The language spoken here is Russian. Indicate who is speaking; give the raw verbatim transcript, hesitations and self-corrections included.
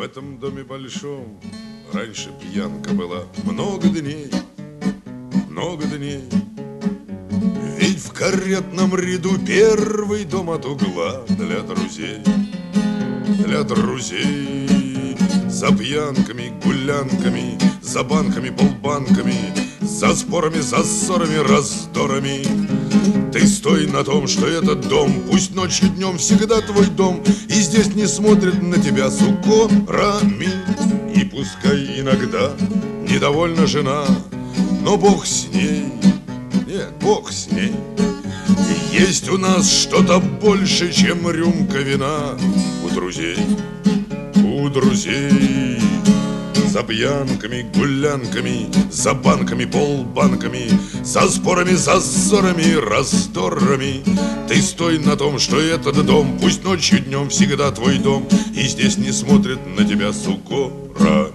Speaker 1: В этом доме большом раньше пьянка была. Много дней, много дней. Ведь в каретном ряду первый дом от угла для друзей, для друзей. За пьянками, гулянками, за банками, полбанками, за спорами, за ссорами, раздорами. Ты стой на том, что этот дом, пусть ночью, днем, всегда твой дом, и здесь не смотрят на тебя с укорами. И пускай иногда недовольна жена, но Бог с ней, нет, Бог с ней. И есть у нас что-то больше, чем рюмка вина у друзей, у друзей. За пьянками, гулянками, за банками, полбанками, за спорами, за ссорами, раздорами. Ты стой на том, что этот дом, пусть ночью, днем, всегда твой дом, и здесь не смотрят на тебя с укорами.